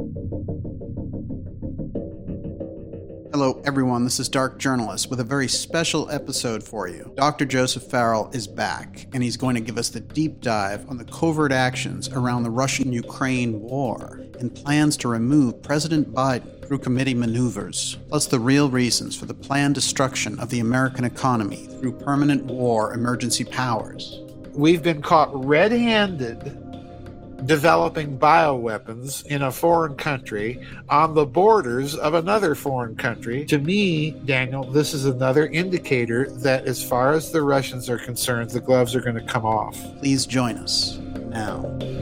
Hello, everyone. This is Dark Journalist with a very special episode for you. Dr. Joseph Farrell is back, and he's going to give us the deep dive on the covert actions around the Russian-Ukraine war and plans to remove President Biden through committee maneuvers, plus the real reasons for the planned destruction of the American economy through permanent war emergency powers. We've been caught red-handed developing bioweapons in a foreign country on the borders of another foreign country. To me, Daniel, this is another indicator that as far as the Russians are concerned, the gloves are going to come off. Please join us now.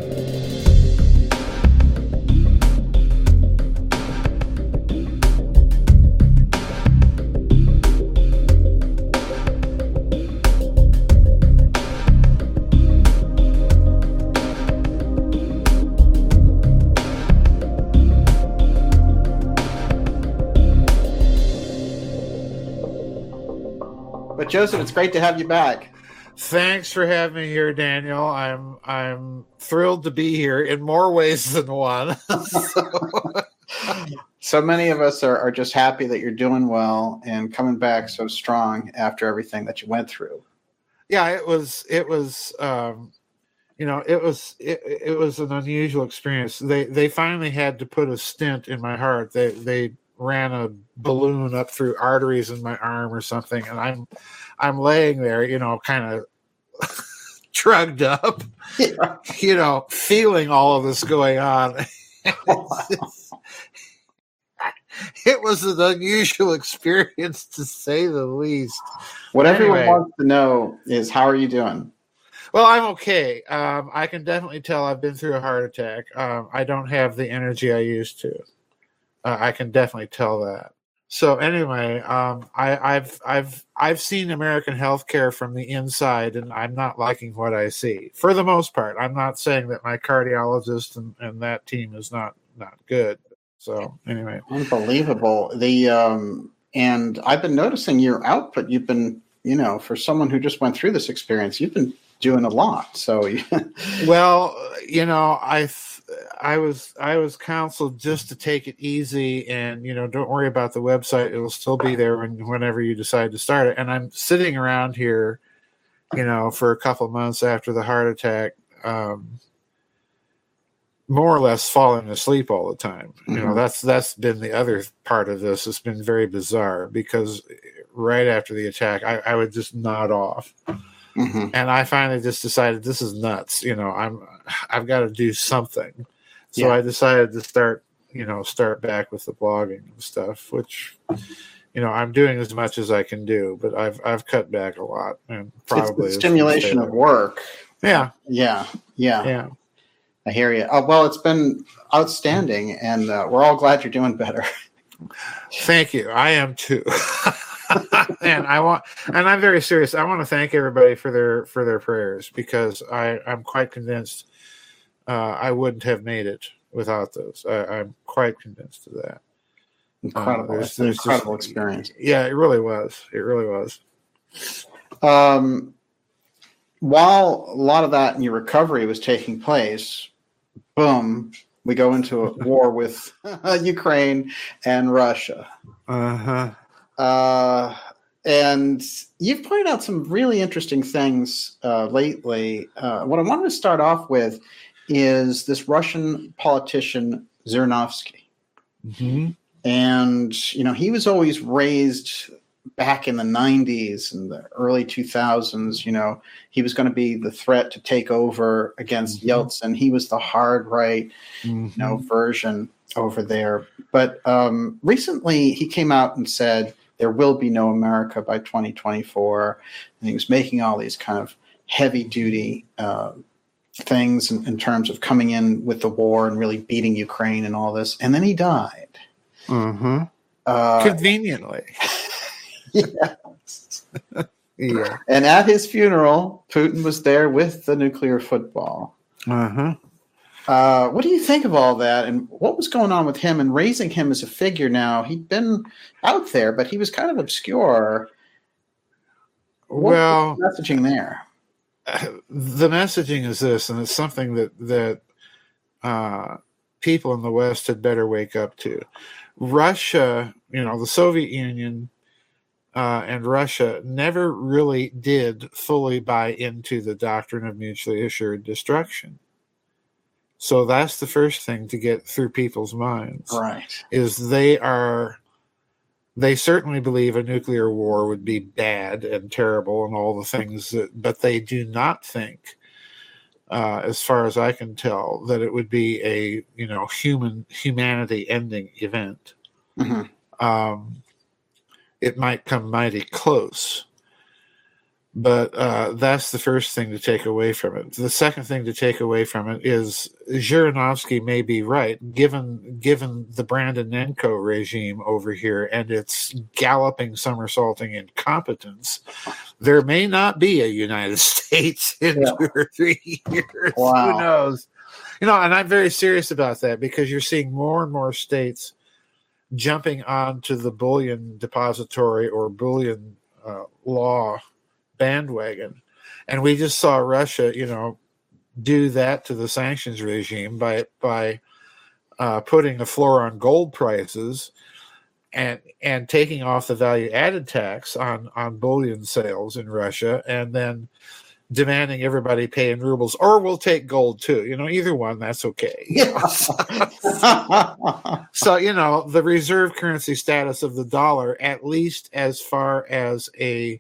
But Joseph, it's great to have you back. Thanks for having me here, Daniel. I'm thrilled to be here in more ways than one. So many of us are just happy that you're doing well and coming back so strong after everything that you went through. Yeah, it was an unusual experience. They finally had to put a stent in my heart. They ran a balloon up through arteries in my arm or something, and I'm laying there, kind of drugged up, feeling all of this going on. It was an unusual experience, to say the least. What everyone wants to know is, how are you doing? Well, I'm okay. I can definitely tell I've been through a heart attack. I don't have the energy I used to. I can definitely tell that. So anyway, I've seen American healthcare from the inside, and I'm not liking what I see. For the most part, I'm not saying that my cardiologist and that team is not good. So anyway, unbelievable. And I've been noticing your output. You've been, for someone who just went through this experience, you've been doing a lot. So well, I was counseled just to take it easy and, don't worry about the website. It'll still be there whenever you decide to start it. And I'm sitting around here, for a couple months after the heart attack, more or less falling asleep all the time. Mm-hmm. That's been the other part of this. It's been very bizarre because right after the attack, I would just nod off. Mm-hmm. And I finally just decided this is nuts. I've got to do something. So I decided to start back with the blogging and stuff, which, I'm doing as much as I can do, but I've cut back a lot, and probably it's the stimulation of work. Yeah. I hear you. Well, it's been outstanding, and we're all glad you're doing better. Thank you. I am too. And I'm very serious. I want to thank everybody for their prayers, because I'm quite convinced I wouldn't have made it without those. I'm quite convinced of that. Incredible. It's an incredible experience. Yeah, it really was. It really was. While a lot of that in your recovery was taking place, boom, we go into a war with Ukraine and Russia. Uh-huh. And you've pointed out some really interesting things lately. What I wanted to start off with is this Russian politician, Zhirinovsky. Mm-hmm. And, he was always raised back in the 90s and the early 2000s. He was going to be the threat to take over against Yeltsin. He was the hard right, version over there. But recently he came out and said there will be no America by 2024. And he was making all these kind of heavy duty things in terms of coming in with the war and really beating Ukraine and all this. And then he died. Mm-hmm. Conveniently. Yes. Yeah. And at his funeral, Putin was there with the nuclear football. Uh-huh. What do you think of all that, and what was going on with him and raising him as a figure now? He'd been out there, but he was kind of obscure. What was the messaging there? The messaging is this, and it's something that people in the West had better wake up to. Russia, the Soviet Union and Russia never really did fully buy into the doctrine of mutually assured destruction. So that's the first thing to get through people's minds. Right. Is they certainly believe a nuclear war would be bad and terrible and all the things but they do not think, as far as I can tell, that it would be a humanity ending event. Mm-hmm. It might come mighty close, but that's the first thing to take away from it. The second thing to take away from it is Zhirinovsky may be right, given the Brandonenko regime over here and its galloping, somersaulting incompetence. There may not be a United States in 2 or 3 years. Wow. Who knows? And I'm very serious about that, because you're seeing more and more states jumping onto the bullion depository or bullion law bandwagon. And we just saw Russia, do that to the sanctions regime by putting a floor on gold prices and taking off the value added tax on bullion sales in Russia, and then demanding everybody pay in rubles, or we'll take gold too. Either one, that's okay. So, the reserve currency status of the dollar, at least as far as a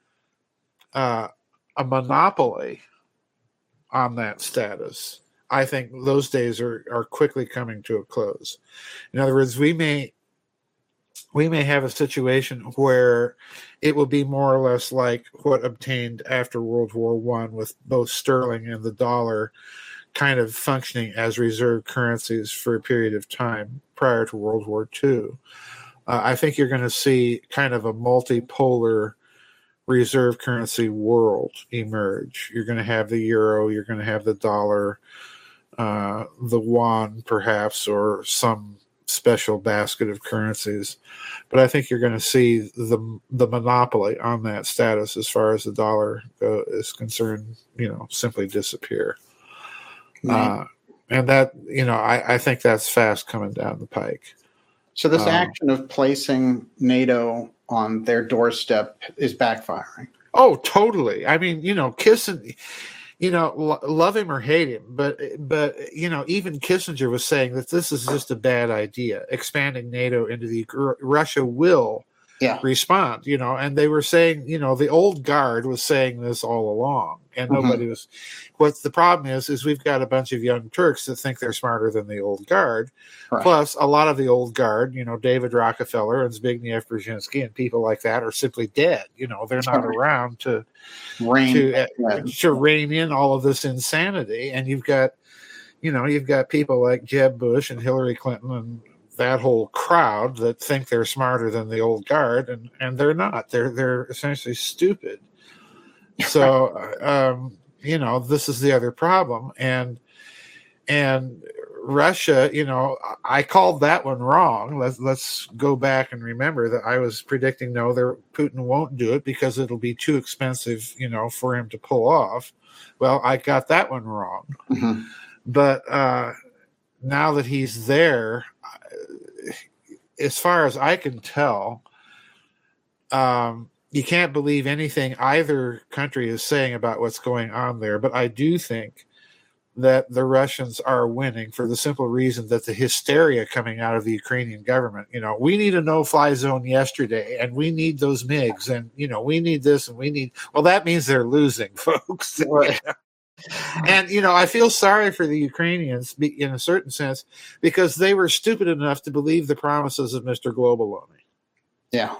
monopoly on that status, I think those days are quickly coming to a close. In other words, we may have a situation where it will be more or less like what obtained after World War I, with both sterling and the dollar kind of functioning as reserve currencies for a period of time prior to World War II. I think you're going to see kind of a multipolar reserve currency world emerge. You're going to have the euro, you're going to have the dollar, the yuan perhaps, or some special basket of currencies. But I think you're going to see the monopoly on that status as far as the dollar is concerned, simply disappear. And that, I think that's fast coming down the pike. So this action of placing NATO on their doorstep is backfiring. Oh, totally. I mean, Kissinger, love him or hate him, but even Kissinger was saying that this is just a bad idea. Expanding NATO into Russia will respond, and they were saying, the old guard was saying this all along, and nobody was. What the problem is we've got a bunch of young Turks that think they're smarter than the old guard. Right. Plus, a lot of the old guard, David Rockefeller and Zbigniew Brzezinski and people like that are simply dead. They're not around to rein in all of this insanity. And you've got people like Jeb Bush and Hillary Clinton and that whole crowd that think they're smarter than the old guard, and they're not. They're essentially stupid. So, this is the other problem. And Russia, I called that one wrong. Let's go back and remember that I was predicting, Putin won't do it because it'll be too expensive, for him to pull off. Well, I got that one wrong. Mm-hmm. But now that he's there, as far as I can tell, you can't believe anything either country is saying about what's going on there. But I do think that the Russians are winning for the simple reason that the hysteria coming out of the Ukrainian government, we need a no-fly zone yesterday, and we need those MiGs, and, we need this, and that means they're losing, folks. Right. And, I feel sorry for the Ukrainians in a certain sense, because they were stupid enough to believe the promises of Mr. Globaloney. Yeah.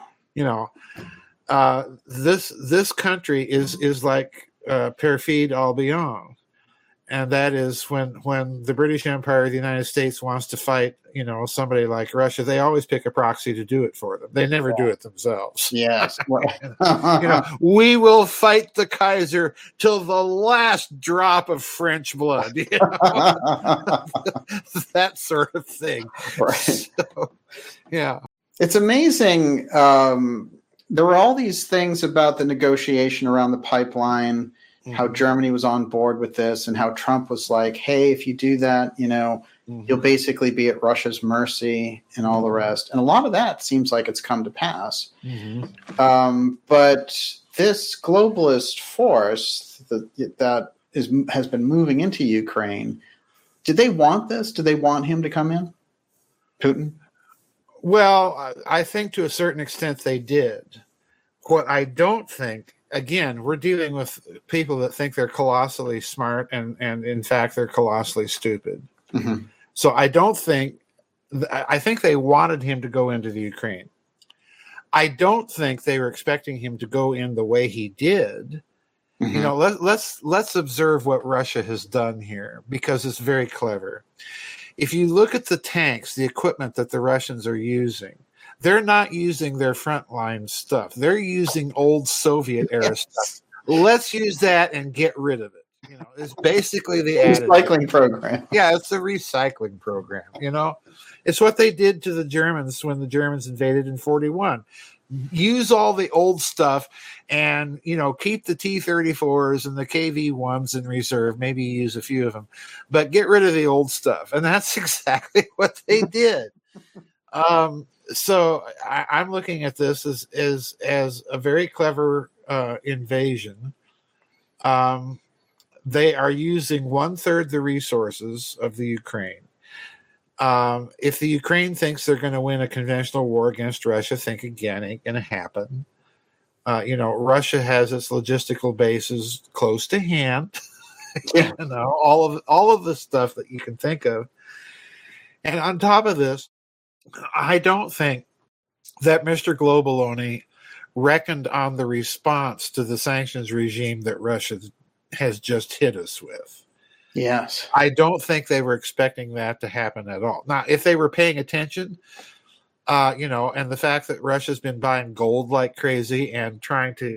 This country is like perfide Albion. And that is when the British Empire, the United States, wants to fight, somebody like Russia, they always pick a proxy to do it for them. They never do it themselves. Yes. We will fight the Kaiser till the last drop of French blood. That sort of thing. Right. So, yeah. It's amazing. There were all these things about the negotiation around the pipeline, how Germany was on board with this, and how Trump was like, hey, if you do that, You'll basically be at Russia's mercy and all the rest. And a lot of that seems like it's come to pass. But this globalist force that has been moving into Ukraine, did they want this? Did they want him to come in? Putin? Well, I think to a certain extent they did. What I don't think, again, we're dealing with people that think they're colossally smart and in fact they're colossally stupid. So I think they wanted him to go into the Ukraine. I don't think they were expecting him to go in the way he did. You know, let's observe what Russia has done here, because it's very clever. If you look at the tanks, the equipment that the Russians are using, they're not using their frontline stuff. They're using old Soviet era stuff. Let's use that and get rid of it. You know, it's basically the recycling program. Yeah, it's the recycling program. You know, it's what they did to the Germans when the Germans invaded in 1941. Use all the old stuff and, you know, keep the T-34s and the KV-1s in reserve. Maybe use a few of them, but get rid of the old stuff. And that's exactly what they did. So I'm looking at this as a very clever invasion. They are using 1/3 the resources of the Ukraine. If the Ukraine thinks they're going to win a conventional war against Russia, think again, ain't going to happen. You know, Russia has its logistical bases close to hand. You know, all of the stuff that you can think of. And on top of this, I don't think that Mr. Globaloni reckoned on the response to the sanctions regime that Russia has just hit us with. Yes. I don't think they were expecting that to happen at all. Now, if they were paying attention, you know, and the fact that Russia's been buying gold like crazy and trying to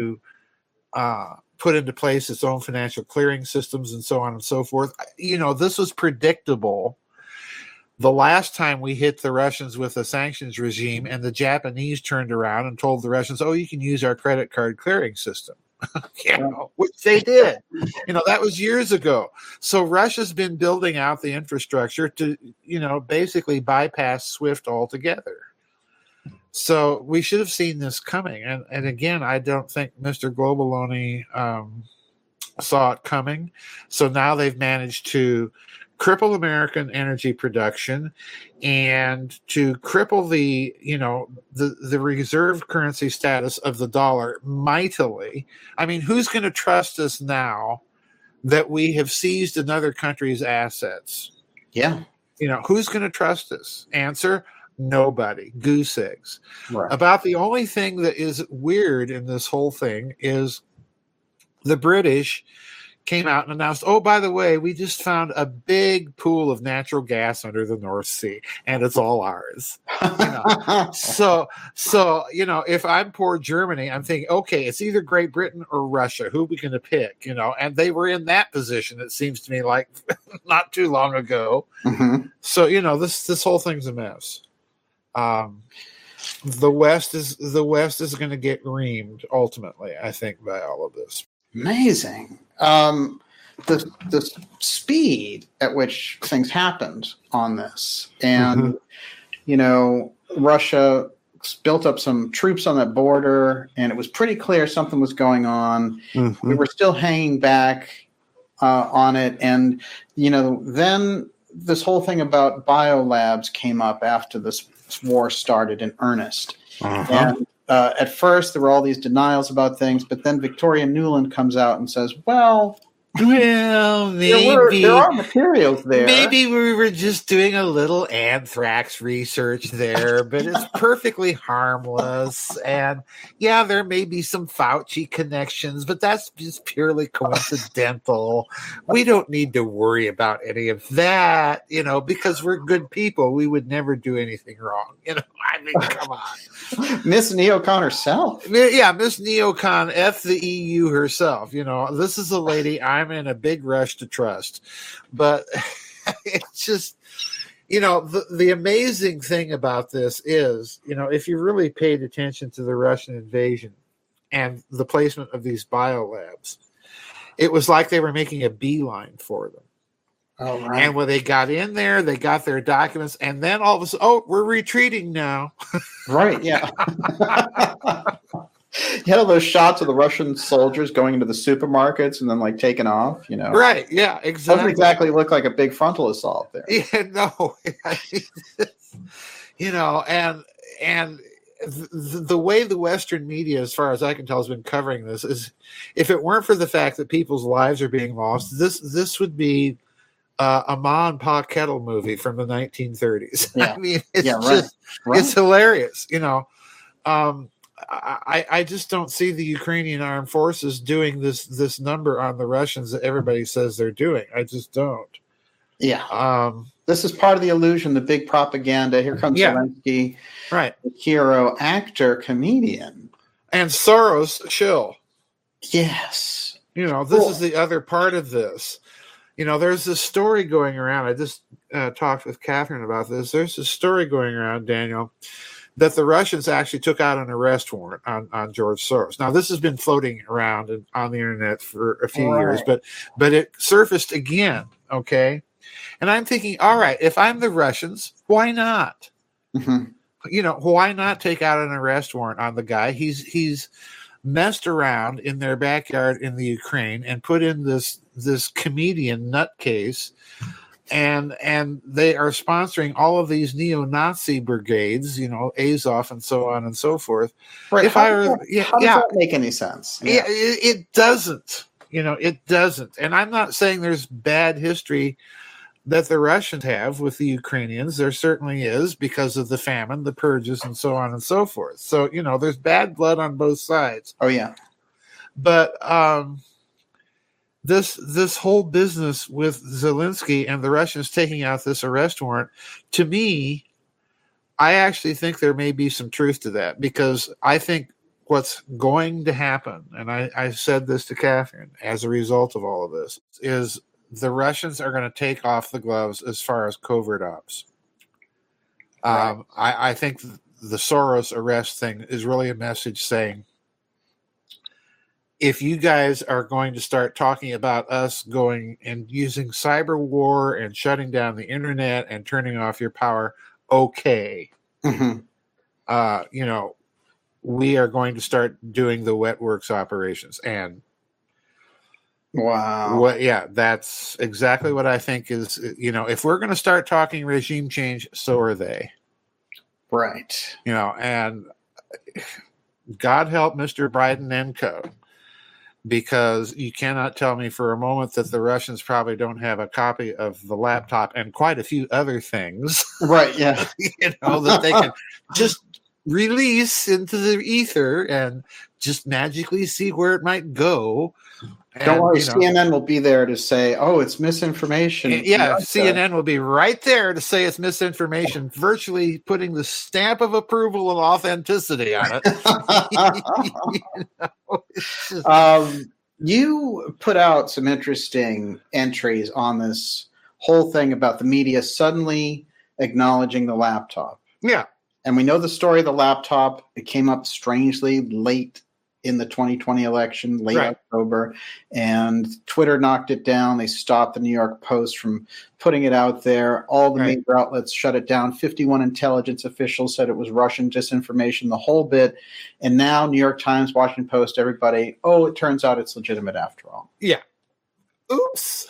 put into place its own financial clearing systems and so on and so forth, you know, this was predictable. The last time we hit the Russians with a sanctions regime and the Japanese turned around and told the Russians, oh, you can use our credit card clearing system. You know, which they did. You know, that was years ago. So Russia's been building out the infrastructure to, you know, basically bypass SWIFT altogether. So we should have seen this coming. And again, I don't think Mr. Globaloni saw it coming. So now they've managed to cripple American energy production and to cripple the, you know, the reserve currency status of the dollar mightily. I mean, who's going to trust us now that we have seized another country's assets? Yeah. You know, who's going to trust us? Answer, nobody. Goose eggs. Right. About the only thing that is weird in this whole thing is the British came out and announced, oh, by the way, we just found a big pool of natural gas under the North Sea, and it's all ours. You know? So, you know, if I'm poor Germany, I'm thinking, okay, it's either Great Britain or Russia. Who are we going to pick? You know, and they were in that position, it seems to me, like not too long ago. So, you know, this whole thing's a mess. The West is going to get reamed ultimately, I think, by all of this. Amazing. The speed at which things happened on this. And, you know, Russia built up some troops on that border, and it was pretty clear something was going on. We were still hanging back on it. And, you know, then this whole thing about biolabs came up after this war started in earnest. And at first, there were all these denials about things, but then Victoria Nuland comes out and says, well, maybe there are materials there. Maybe we were just doing a little anthrax research there, but it's perfectly harmless. And yeah, there may be some Fauci connections, but that's just purely coincidental. We don't need to worry about any of that, you know, because we're good people. We would never do anything wrong. You know, I mean, come on. Miss Neocon herself. Yeah, Miss Neocon, F the EU herself. You know, this is a lady I'm in a big rush to trust. But it's just, you know, the amazing thing about this is, you know, if you really paid attention to the Russian invasion and the placement of these biolabs, it was like they were making a beeline for them. Oh, right. And when they got in there, they got their documents, and then all of a sudden, we're retreating now. Right, yeah. You had all those shots of the Russian soldiers going into the supermarkets and then like taking off, Right, yeah, exactly. Doesn't exactly look like a big frontal assault there. Yeah, no. And the way the Western media, as far as I can tell, has been covering this is, if it weren't for the fact that people's lives are being lost, this would be a Ma and Pa Kettle movie from the 1930s. Yeah. I mean, it's it's hilarious. I just don't see the Ukrainian armed forces doing this number on the Russians that everybody says they're doing. I just don't. Yeah. This is part of the illusion, the big propaganda. Here comes Zelensky, right? The hero, actor, comedian, and Soros shill. Yes. This is the other part of this. There's this story going around. I just talked with Catherine about this. There's this story going around, Daniel, that the Russians actually took out an arrest warrant on George Soros. Now, this has been floating around on the internet for a few years, but it surfaced again, okay? And I'm thinking, all right, if I'm the Russians, why not? Mm-hmm. Why not take out an arrest warrant on the guy? He's messed around in their backyard in the Ukraine and put in this comedian nutcase. And they are sponsoring all of these neo-Nazi brigades, Azov and so on and so forth. Right. How does that make any sense? Yeah. It doesn't. It doesn't. And I'm not saying there's bad history that the Russians have with the Ukrainians. There certainly is, because of the famine, the purges, and so on and so forth. So, there's bad blood on both sides. Oh, yeah. But this whole business with Zelensky and the Russians taking out this arrest warrant, to me, I actually think there may be some truth to that, because I think what's going to happen, and I said this to Catherine as a result of all of this, is the Russians are going to take off the gloves as far as covert ops. Right. I think the Soros arrest thing is really a message saying, if you guys are going to start talking about us going and using cyber war and shutting down the internet and turning off your power, okay. Mm-hmm. We are going to start doing the wet works operations. And wow. That's exactly what I think is, if we're going to start talking regime change, so are they. Right. And God help Mr. Biden and co. Because you cannot tell me for a moment that the Russians probably don't have a copy of the laptop and quite a few other things. Right, yeah. That they can just release into the ether and just magically see where it might go. Don't worry, CNN will be there to say, oh, it's misinformation. Yeah, CNN will be right there to say it's misinformation, virtually putting the stamp of approval and authenticity on it. You put out some interesting entries on this whole thing about the media suddenly acknowledging the laptop. Yeah. And we know the story of the laptop. It came up strangely late in the 2020 election, late October, and Twitter knocked it down. They stopped the New York Post from putting it out there. All the major outlets shut it down. 51 intelligence officials said it was Russian disinformation, the whole bit. And now New York Times, Washington Post, everybody, it turns out it's legitimate after all. Yeah. Oops.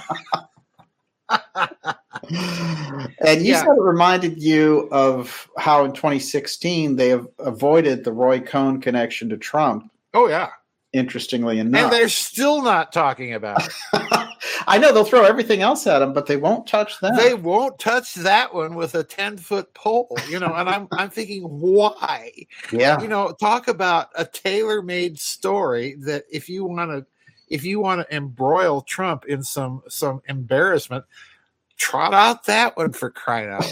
And you said it reminded you of how in 2016 they have avoided the Roy Cohn connection to Trump. Oh, yeah. Interestingly enough. And they're still not talking about it. I know they'll throw everything else at him, but they won't touch that. They won't touch that one with a 10-foot pole, and I'm thinking, why? Yeah. Talk about a tailor-made story that if you want to embroil Trump in some embarrassment, trot out that one, for crying out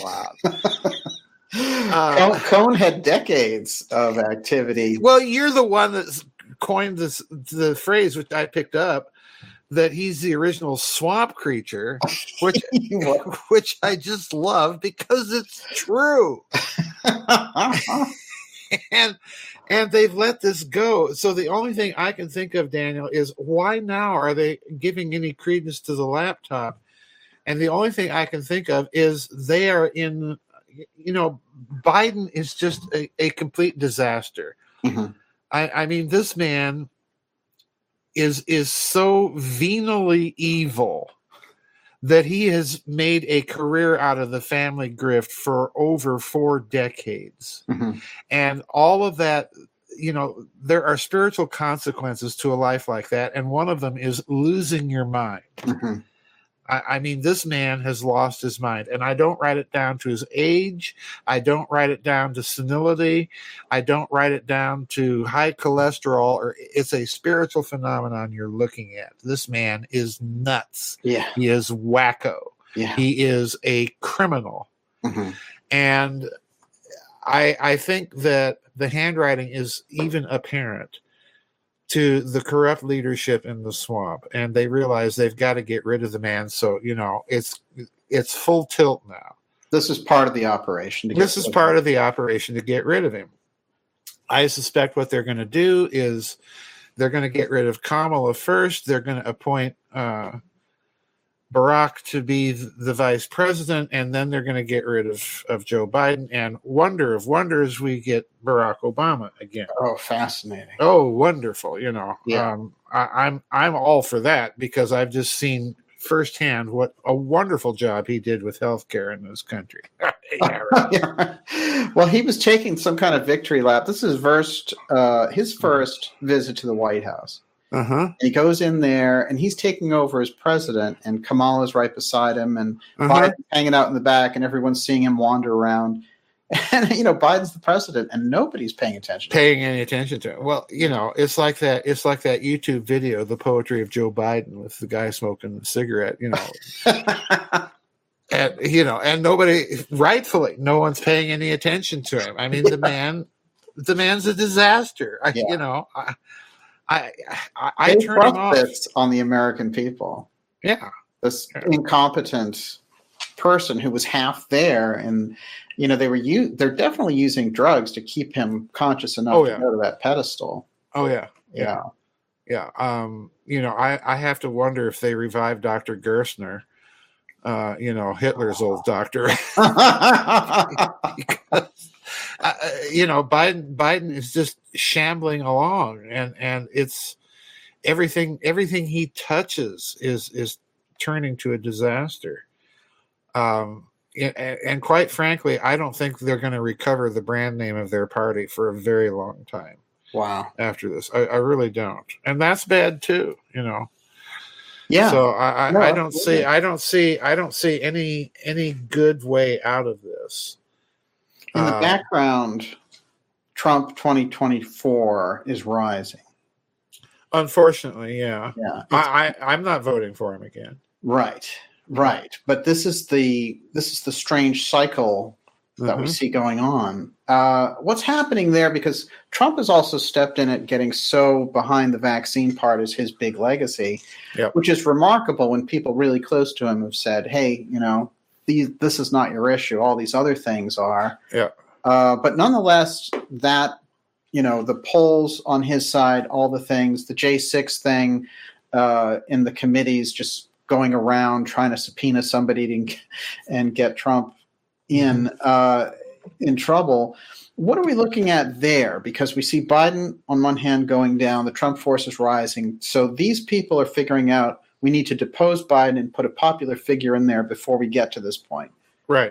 loud. Cohn had decades of activity. Well, you're the one that coined the phrase, which I picked up, that he's the original swamp creature, which I just love because it's true. and they've let this go. So the only thing I can think of, Daniel, is why now are they giving any credence to the laptop? And the only thing I can think of is they are in, Biden is just a complete disaster. Mm-hmm. I mean, this man is so venally evil that he has made a career out of the family grift for over 4 decades. Mm-hmm. And all of that, there are spiritual consequences to a life like that. And one of them is losing your mind. Mm-hmm. I mean, this man has lost his mind, and I don't write it down to his age. I don't write it down to senility. I don't write it down to high cholesterol, or it's a spiritual phenomenon you're looking at. This man is nuts. Yeah. He is wacko. Yeah. He is a criminal. Mm-hmm. And I think that the handwriting is even apparent to the corrupt leadership in the swamp, and they realize they've got to get rid of the man. So, it's full tilt now. This is part of the operation. This is part of the operation to get rid of him. I suspect what they're going to do is they're going to get rid of Kamala first. They're going to appoint Barack to be the vice president, and then they're going to get rid of Joe Biden. And wonder of wonders, we get Barack Obama again. Oh, fascinating! Oh, wonderful! Yeah. I'm all for that, because I've just seen firsthand what a wonderful job he did with healthcare in this country. Yeah, right. Yeah. Well, he was taking some kind of victory lap. This is his first visit to the White House. Uh-huh. He goes in there, and he's taking over as president, and Kamala's right beside him, and Biden's hanging out in the back, and everyone's seeing him wander around. And Biden's the president, and nobody's paying any attention to him. Well, it's like that. It's like that YouTube video, "The Poetry of Joe Biden," with the guy smoking a cigarette. And nobody, rightfully, no one's paying any attention to him. I mean, the man's a disaster. I turn him off. This on the American people. Yeah, this incompetent person who was half there, and they're definitely using drugs to keep him conscious enough to go to that pedestal. Oh yeah. I have to wonder if they revived Dr. Gerstner, Hitler's old doctor. Biden is just shambling along, and it's everything he touches is turning to a disaster. And quite frankly, I don't think they're going to recover the brand name of their party for a very long time. Wow. After this, I really don't, and that's bad too. Yeah. So I don't see any good way out of this. In the background, Trump 2024 is rising. Unfortunately, yeah. Yeah. I'm not voting for him again. Right. But this is the strange cycle that we see going on. What's happening there? Because Trump has also stepped in at getting so behind the vaccine part as his big legacy, which is remarkable when people really close to him have said, "Hey, this is not your issue. All these other things are." Yeah. But nonetheless, that the polls on his side, all the things, the J6 thing in the committees, just going around trying to subpoena somebody and get Trump in trouble. What are we looking at there? Because we see Biden on one hand going down, the Trump force is rising. So these people are figuring out we need to depose Biden and put a popular figure in there before we get to this point. Right.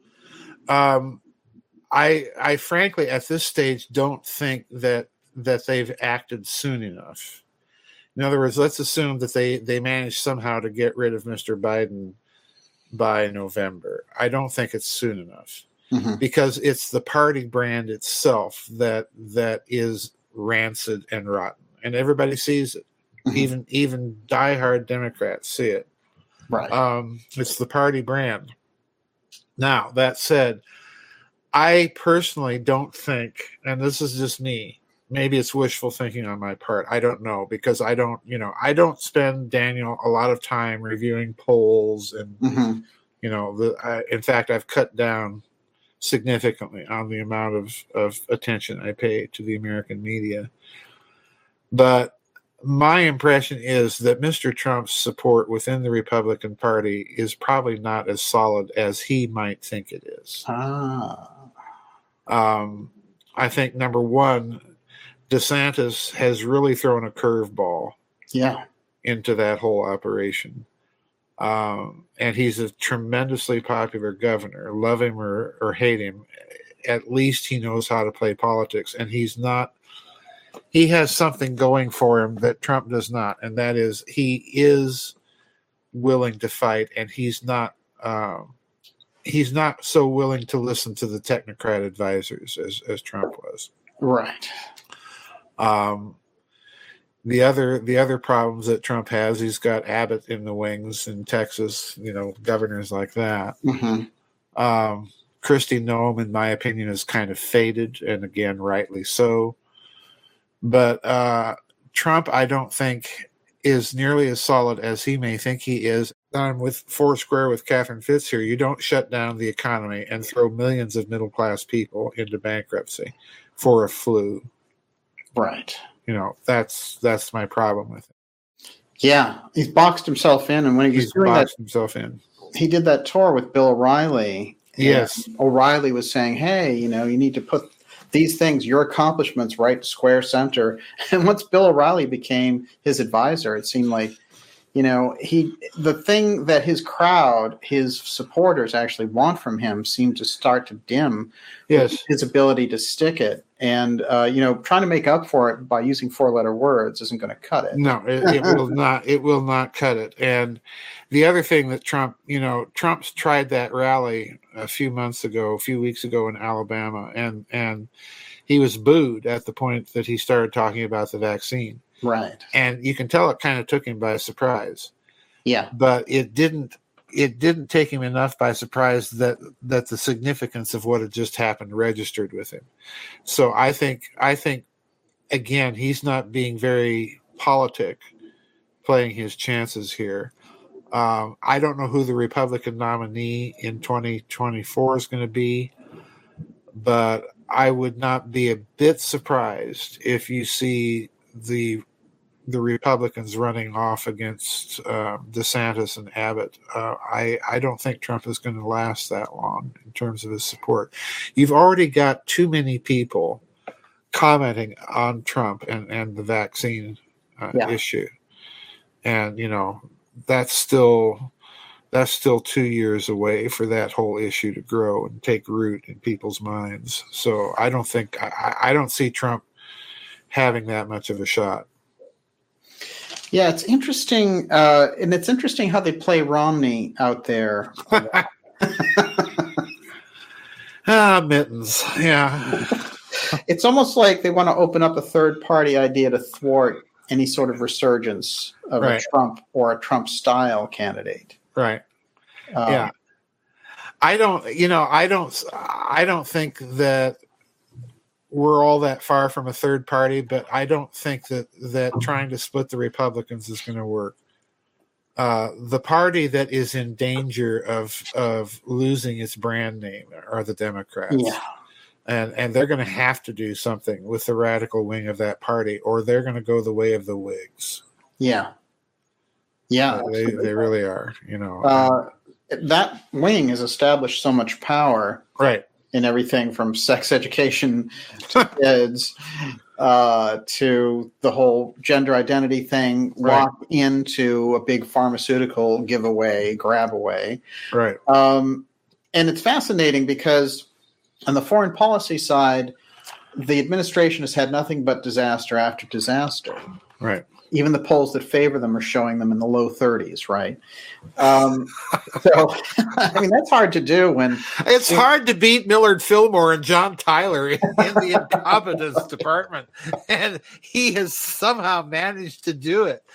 I frankly, at this stage, don't think that they've acted soon enough. In other words, let's assume that they managed somehow to get rid of Mr. Biden by November. I don't think it's soon enough, because it's the party brand itself that is rancid and rotten, and everybody sees it. Even diehard Democrats see it. Right. It's the party brand. Now, that said, I personally don't think, and this is just me, maybe it's wishful thinking on my part, I don't know, because I don't spend, Daniel, a lot of time reviewing polls, and in fact, I've cut down significantly on the amount of attention I pay to the American media. But my impression is that Mr. Trump's support within the Republican Party is probably not as solid as he might think it is. I think, number one, DeSantis has really thrown a curveball into that whole operation. And he's a tremendously popular governor. Love him or hate him, at least he knows how to play politics. And he has something going for him that Trump does not, and that is he is willing to fight, and he's not so willing to listen to the technocrat advisors as Trump was. Right. The other problems that Trump has, he's got Abbott in the wings in Texas, governors like that. Mm-hmm. Kristi Noem, in my opinion, is kind of faded, and again, rightly so. But Trump, I don't think, is nearly as solid as he may think he is. I'm with Foursquare with Catherine Fitz here. You don't shut down the economy and throw millions of middle-class people into bankruptcy for a flu. Right. That's my problem with it. Yeah, he's boxed himself in, and when he was doing that, he did that tour with Bill O'Reilly. Yes. O'Reilly was saying, hey, you need to put these things, your accomplishments, right square center. And once Bill O'Reilly became his advisor, it seemed like, the thing that his crowd, his supporters actually want from him seemed to start to dim his ability to stick it. And, trying to make up for it by using 4-letter words isn't going to cut it. No, it will not. It will not cut it. And the other thing that Trump's tried that rally a few weeks ago in Alabama, and he was booed at the point that he started talking about the vaccine. Right. And you can tell it kind of took him by surprise. Yeah. But it didn't take him enough by surprise that the significance of what had just happened registered with him. So I think again, he's not being very politic, playing his chances here. I don't know who the Republican nominee in 2024 is going to be, but I would not be a bit surprised if you see the Republicans running off against DeSantis and Abbott. I don't think Trump is going to last that long in terms of his support. You've already got too many people commenting on Trump and the vaccine issue. And, that's still 2 years away for that whole issue to grow and take root in people's minds. So I don't see Trump having that much of a shot. Yeah, it's interesting, and it's interesting how they play Romney out there. Mittens, yeah. It's almost like they want to open up a third-party idea to thwart any sort of resurgence of a Trump or a Trump-style candidate. Right. Yeah. I don't think that we're all that far from a third party, but I don't think that trying to split the Republicans is going to work. The party that is in danger of losing its brand name are the Democrats. Yeah. And they're going to have to do something with the radical wing of that party, or they're going to go the way of the Whigs. Yeah. Yeah. They really are, that wing has established so much power. Right. In everything from sex education to kids to the whole gender identity thing, locked into a big pharmaceutical giveaway, grab away. Right. And it's fascinating because on the foreign policy side, the administration has had nothing but disaster after disaster. Right. Even the polls that favor them are showing them in the low 30s, right? So, I mean, that's hard to do when... It's hard to beat Millard Fillmore and John Tyler in the incompetence department. And he has somehow managed to do it.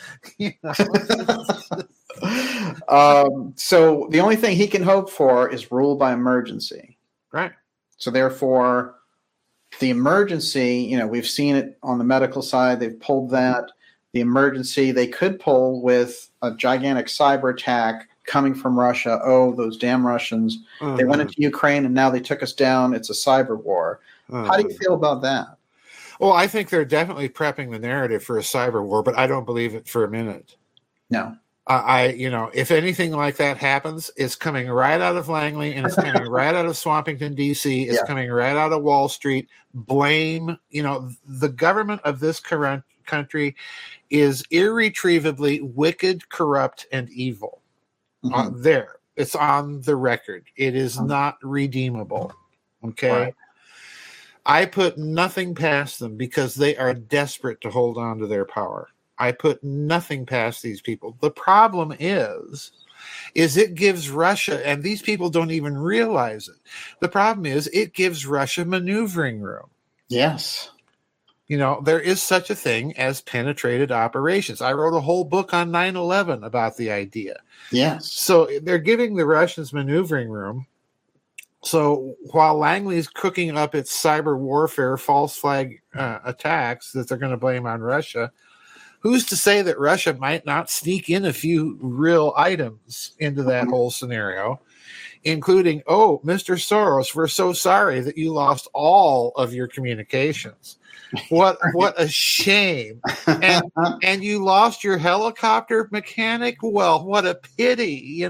So the only thing he can hope for is rule by emergency. Right. So therefore, the emergency, we've seen it on the medical side. They've pulled that. The emergency, they could pull with a gigantic cyber attack coming from Russia. Oh, those damn Russians. Mm-hmm. They went into Ukraine and now they took us down. It's a cyber war. Mm-hmm. How do you feel about that? Well, I think they're definitely prepping the narrative for a cyber war, but I don't believe it for a minute. No. If anything like that happens, it's coming right out of Langley, and it's coming right out of Swampington, D.C. It's coming right out of Wall Street. Blame, the government of this current country is irretrievably wicked, corrupt, and evil. There, it's on the record. It is not redeemable. Okay. Right. I put nothing past them because they are desperate to hold on to their power. I put nothing past these people. The problem is it gives Russia, and these people don't even realize it. The problem is it gives Russia maneuvering room. Yes. There is such a thing as penetrated operations. I wrote a whole book on 9/11 about the idea. Yes. So they're giving the Russians maneuvering room. So while Langley's cooking up its cyber warfare false flag attacks that they're going to blame on Russia, who's to say that Russia might not sneak in a few real items into that whole scenario, including, Mr. Soros, we're so sorry that you lost all of your communications. What a shame. And you lost your helicopter mechanic? Well, what a pity,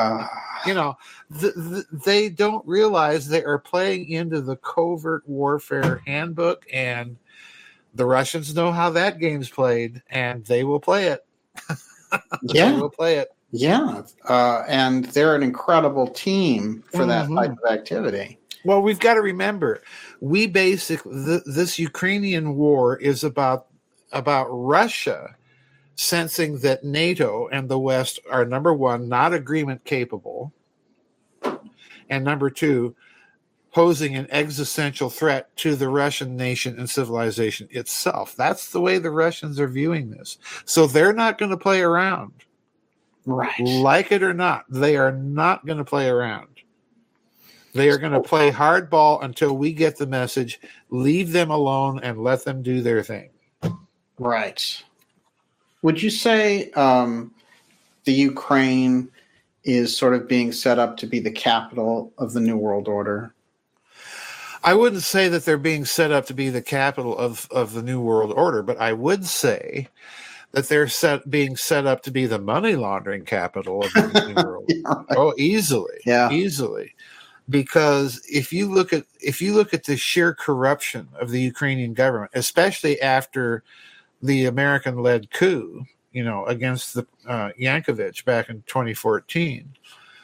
they don't realize they are playing into the covert warfare handbook, and the Russians know how that game's played, and they will play it. Yeah. They will play it. Yeah. And they're an incredible team for that type of activity. Well, we've got to remember, this Ukrainian war is about Russia sensing that NATO and the West are, number one, not agreement capable, and number two, posing an existential threat to the Russian nation and civilization itself. That's the way the Russians are viewing this. So they're not going to play around. Right. Like it or not, they are not going to play around. They are going to play hardball until we get the message, leave them alone and let them do their thing. Right. Would you say the Ukraine is sort of being set up to be the capital of the New World Order? I wouldn't say that they're being set up to be the capital of the New World Order, but I would say that they're being set up to be the money laundering capital of the New World. Yeah, right. Oh, easily. Yeah. Easily. Because if you look at the sheer corruption of the Ukrainian government, especially after the American-led coup, against the Yankovich back in 2014,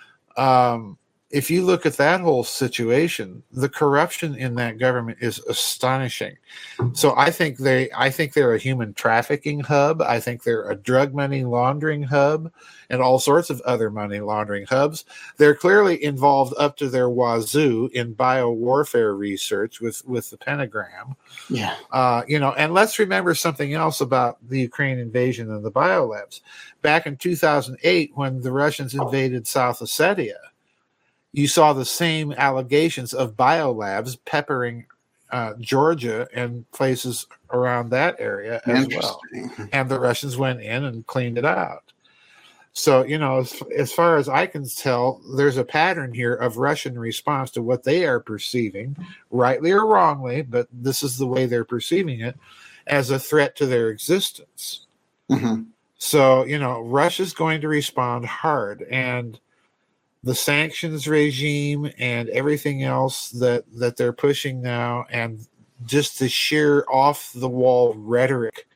if you look at that whole situation, the corruption in that government is astonishing. So I think they're a human trafficking hub. I think they're a drug money laundering hub and all sorts of other money laundering hubs. They're clearly involved up to their wazoo in biowarfare research with the pentagram. Yeah. And let's remember something else about the Ukraine invasion and the biolabs. Back in 2008, when the Russians invaded South Ossetia, you saw the same allegations of biolabs peppering Georgia and places around that area as well. And the Russians went in and cleaned it out. So, as far as I can tell, there's a pattern here of Russian response to what they are perceiving, rightly or wrongly, but this is the way they're perceiving it, as a threat to their existence. Mm-hmm. So, Russia's going to respond hard, and the sanctions regime and everything else that they're pushing now, and just the sheer off-the-wall rhetoric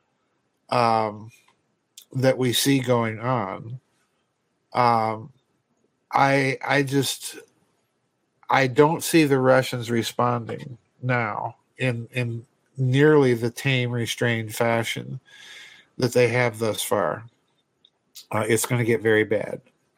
that we see going on, I don't see the Russians responding now in nearly the tame, restrained fashion that they have thus far. It's going to get very bad.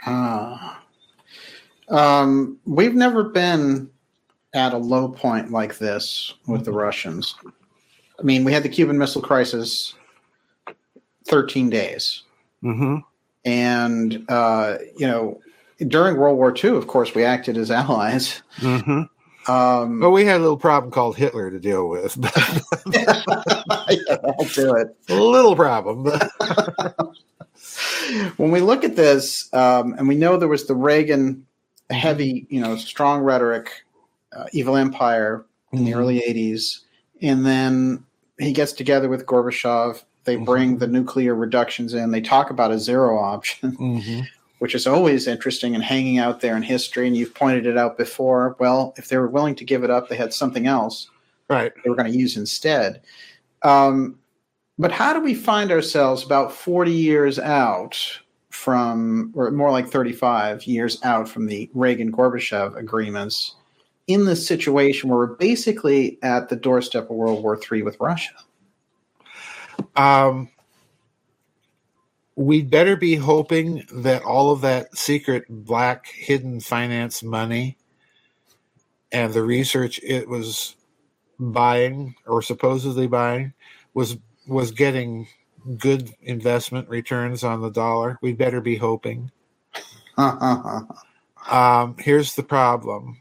We've never been at a low point like this with the Russians. I mean, we had the Cuban Missile Crisis 13 days. Mm-hmm. And, during World War II, of course, we acted as allies. Mm-hmm. Well, we had a little problem called Hitler to deal with. Yeah, I'll do it. A little problem. When we look at this, and we know there was the Reagan heavy, strong rhetoric, evil empire in the early 80s. And then he gets together with Gorbachev. They bring the nuclear reductions in. They talk about a zero option, which is always interesting and hanging out there in history. And you've pointed it out before. Well, if they were willing to give it up, they had something else right they were going to use instead. But how do we find ourselves about 40 years out from, or more like 35 years out from the Reagan-Gorbachev agreements, in this situation where we're basically at the doorstep of World War III with Russia? We'd better be hoping that all of that secret black hidden finance money and the research it was buying or supposedly buying was getting good investment returns on the dollar. We'd better be hoping. Here's the problem.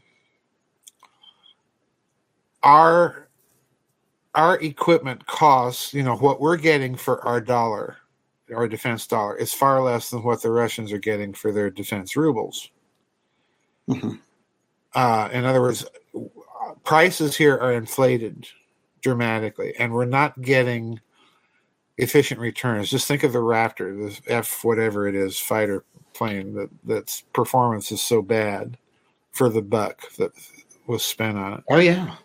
Our equipment costs, what we're getting for our dollar, our defense dollar, is far less than what the Russians are getting for their defense rubles. In other words, prices here are inflated dramatically, and we're not getting efficient returns. Just think of the Raptor, the F whatever it is, fighter plane that's performance is so bad for the buck that was spent on it. Oh, yeah.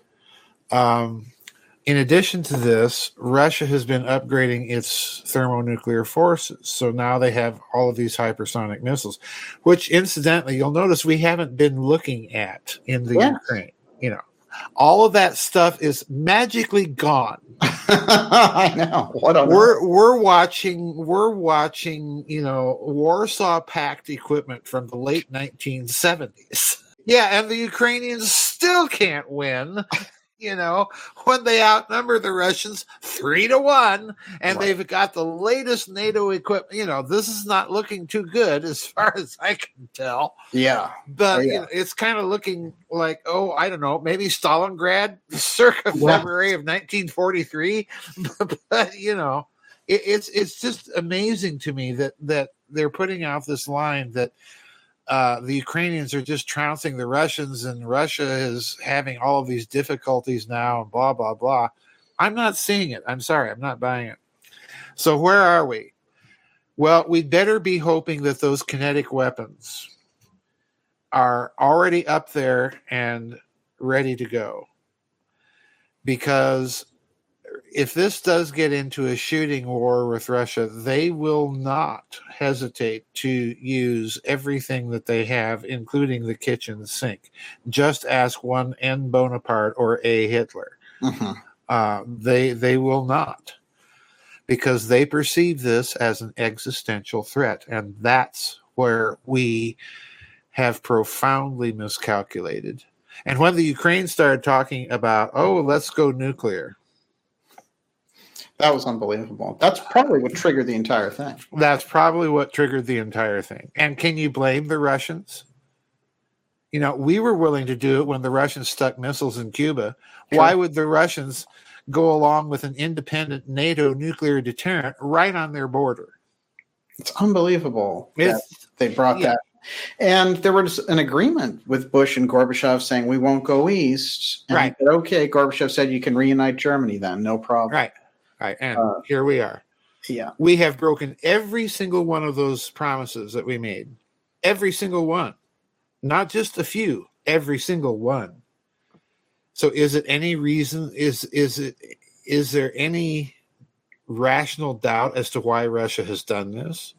In addition to this, Russia has been upgrading its thermonuclear forces. So now they have all of these hypersonic missiles, which incidentally, you'll notice we haven't been looking at in the Ukraine. All of that stuff is magically gone. I know. We're watching, Warsaw Pact equipment from the late 1970s. Yeah, and the Ukrainians still can't win. When they outnumber the Russians 3-1, and they've got the latest NATO equipment. This is not looking too good as far as I can tell. Yeah. But it's kind of looking like, I don't know, maybe Stalingrad circa February of 1943. But, it's just amazing to me that they're putting out this line that the Ukrainians are just trouncing the Russians, and Russia is having all of these difficulties now, and blah, blah, blah. I'm not seeing it. I'm sorry. I'm not buying it. So where are we? Well, we'd better be hoping that those kinetic weapons are already up there and ready to go. Because if this does get into a shooting war with Russia, they will not hesitate to use everything that they have, including the kitchen sink. Just ask one N. Bonaparte or A. Hitler. They will not, because they perceive this as an existential threat, and that's where we have profoundly miscalculated. And when the Ukraine started talking about, let's go nuclear, that was unbelievable. That's probably what triggered the entire thing. And can you blame the Russians? We were willing to do it when the Russians stuck missiles in Cuba. Sure. Why would the Russians go along with an independent NATO nuclear deterrent right on their border? It's unbelievable that they brought that. And there was an agreement with Bush and Gorbachev saying we won't go east. And right. Said, okay, Gorbachev said you can reunite Germany then, no problem. Right. And here we are. Yeah. We have broken every single one of those promises that we made. Every single one. Not just a few. Every single one. So is it any reason? Is there any rational doubt as to why Russia has done this?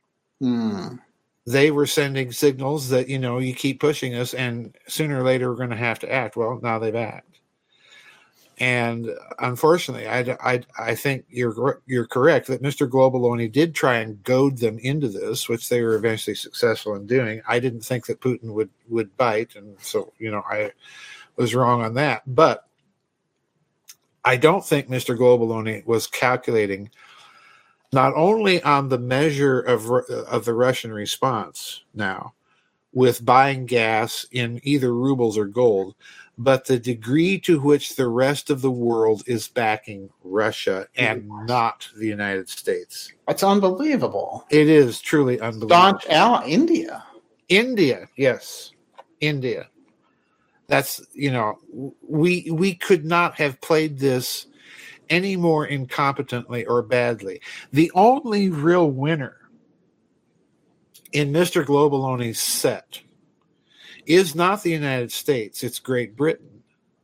They were sending signals that, you keep pushing us and sooner or later we're going to have to act. Well, now they've acted. And unfortunately, I think you're correct that Mr. Globaloney did try and goad them into this, which they were eventually successful in doing. I didn't think that Putin would bite, and so I was wrong on that. But I don't think Mr. Globaloney was calculating not only on the measure of the Russian response now with buying gas in either rubles or gold, but the degree to which the rest of the world is backing Russia and not the United States. It's unbelievable. It is truly unbelievable. Staunch ally, India. India, yes. India. That's, we could not have played this any more incompetently or badly. The only real winner in Mr. Globaloney's set is not the United States, it's Great Britain.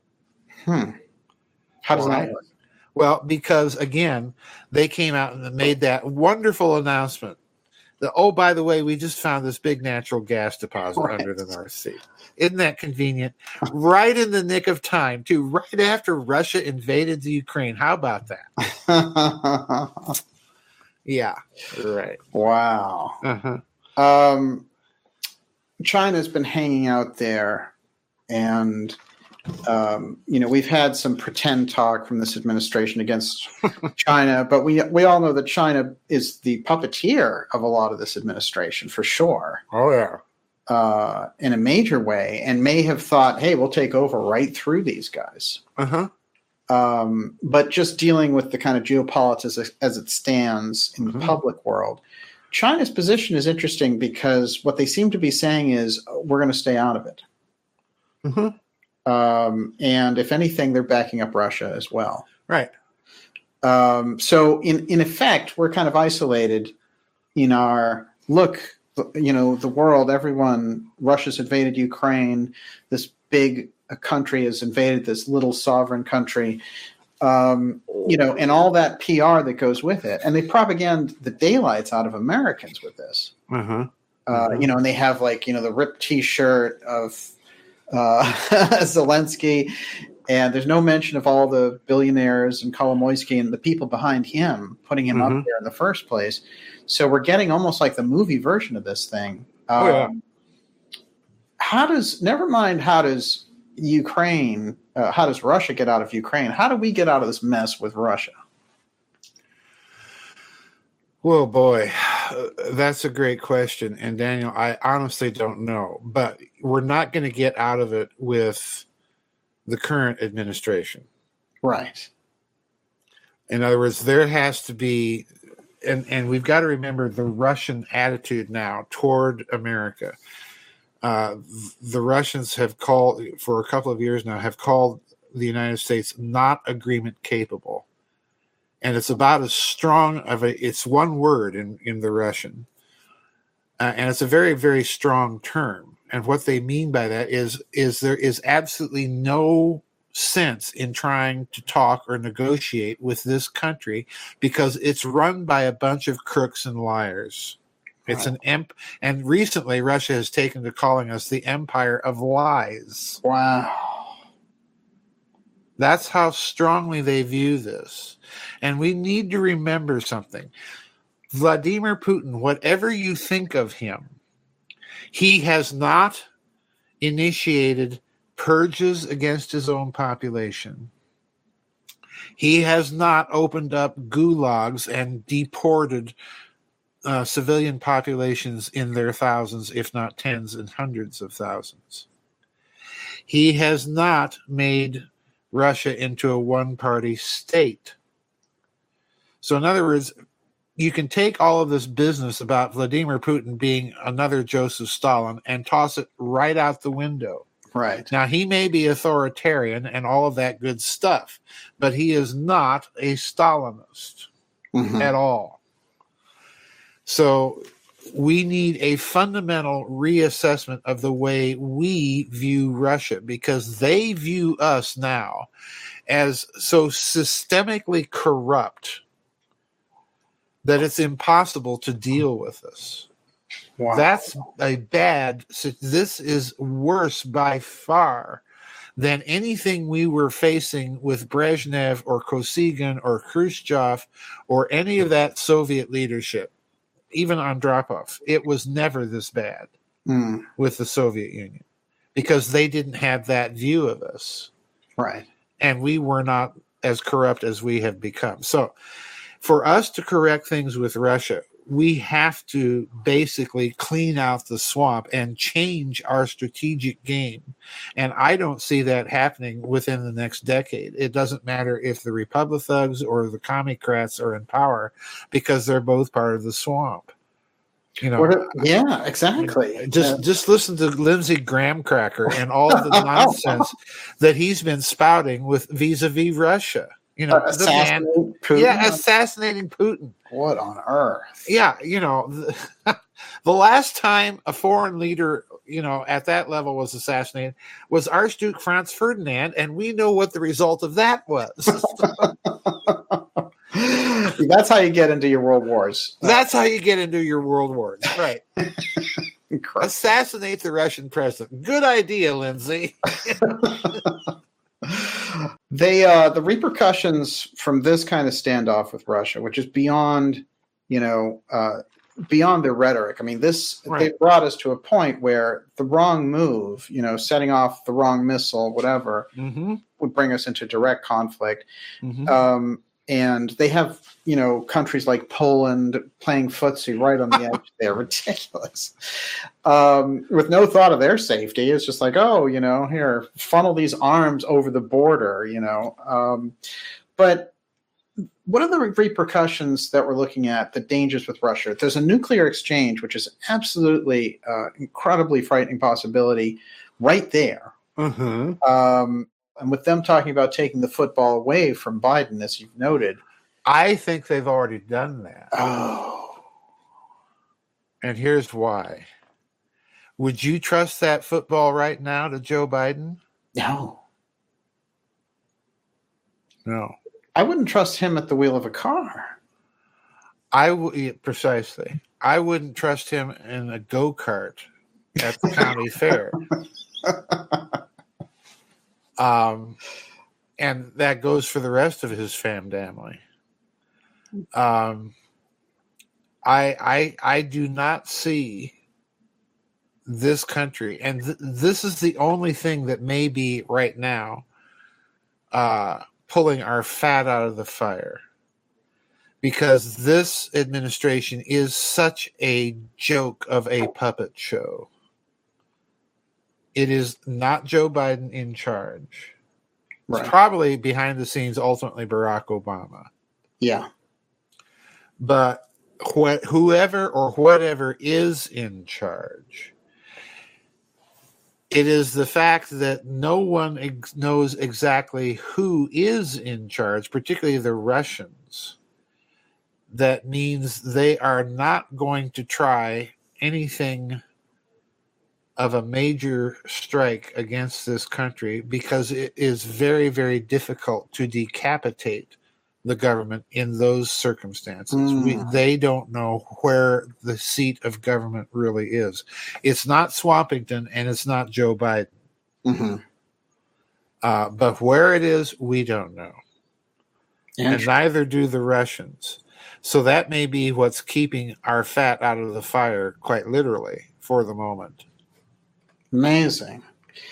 How does that work? Well, because, again, they came out and made that wonderful announcement that, oh, by the way, we just found this big natural gas deposit under the North Sea. Isn't that convenient? Right in the nick of time, too, right after Russia invaded the Ukraine. How about that? Yeah, right. Wow. China's been hanging out there, and we've had some pretend talk from this administration against China, but we all know that China is the puppeteer of a lot of this administration, for sure. Oh, yeah. In a major way, and may have thought, hey, we'll take over right through these guys. But just dealing with the kind of geopolitics as it stands in the public world, China's position is interesting because what they seem to be saying is we're going to stay out of it. And if anything, they're backing up Russia as well. Right. So in effect, we're kind of isolated in our look. The world, everyone, Russia's invaded Ukraine. This big country has invaded this little sovereign country, and all that PR that goes with it. And they propaganda the daylights out of Americans with this. And they have the ripped T-shirt of Zelensky, and there's no mention of all the billionaires and Kolomoisky and the people behind him putting him up there in the first place. So we're getting almost like the movie version of this thing. How does Russia get out of Ukraine? How do we get out of this mess with Russia? Well, boy, that's a great question. And Daniel, I honestly don't know, but we're not going to get out of it with the current administration. Right. In other words, there has to be, and we've got to remember the Russian attitude now toward America. The Russians have called, for a couple of years now, have called the United States not agreement capable. And it's about as strong of it's one word in the Russian. And it's a very, very strong term. And what they mean by that is there is absolutely no sense in trying to talk or negotiate with this country because it's run by a bunch of crooks and liars. It's and recently Russia has taken to calling us the empire of lies. Wow. That's how strongly they view this. And we need to remember something. Vladimir Putin, whatever you think of him, he has not initiated purges against his own population. He has not opened up gulags and deported civilian populations in their thousands, if not tens and hundreds of thousands. He has not made Russia into a one-party state. So in other words, you can take all of this business about Vladimir Putin being another Joseph Stalin and toss it right out the window. Right. Now, he may be authoritarian and all of that good stuff, but he is not a Stalinist at all. So we need a fundamental reassessment of the way we view Russia, because they view us now as so systemically corrupt that it's impossible to deal with us. Wow. That's this is worse by far than anything we were facing with Brezhnev or Kosygin or Khrushchev or any of that Soviet leadership, even Andropov. It was never this bad with the Soviet Union because they didn't have that view of us. Right. And we were not as corrupt as we have become. So for us to correct things with Russia, we have to basically clean out the swamp and change our strategic game. And I don't see that happening within the next decade. It doesn't matter if the Republicans or the Commie-crats are in power because they're both part of the swamp. Yeah, exactly. Just listen to Lindsey Graham-cracker and all the nonsense that he's been spouting with vis-a-vis Russia. You know, the man, Putin? Yeah, assassinating Putin. What on earth? Yeah, you know, the last time a foreign leader, you know, at that level was assassinated was Archduke Franz Ferdinand, and we know what the result of that was. That's how you get into your world wars. That's how you get into your world wars, right? Assassinate the Russian president. Good idea, Lindsay. The repercussions from this kind of standoff with Russia, which is beyond, beyond their rhetoric. I mean, they brought us to a point where the wrong move, setting off the wrong missile, whatever, would bring us into direct conflict. And they have, countries like Poland playing footsie right on the edge. They're ridiculous. With no thought of their safety. It's just like, here, funnel these arms over the border, But what are the repercussions that we're looking at, the dangers with Russia? There's a nuclear exchange, which is absolutely incredibly frightening possibility right there. And with them talking about taking the football away from Biden, as you've noted. I think they've already done that. Oh. And here's why. Would you trust that football right now to Joe Biden? No. No. I wouldn't trust him at the wheel of a car. Precisely. I wouldn't trust him in a go-kart at the county fair. And that goes for the rest of his family. I do not see this country, and this is the only thing that may be right now pulling our fat out of the fire, because this administration is such a joke of a puppet show. It is not Joe Biden in charge. It's probably behind the scenes, ultimately Barack Obama. Yeah. But whoever or whatever is in charge, it is the fact that no one knows exactly who is in charge, particularly the Russians. That means they are not going to try anything of a major strike against this country, because it is very, very difficult to decapitate the government in those circumstances. They don't know where the seat of government really is. It's not Swampington and it's not Joe Biden. But where it is, we don't know. And neither do the Russians. So that may be what's keeping our fat out of the fire, quite literally, for the moment. Amazing.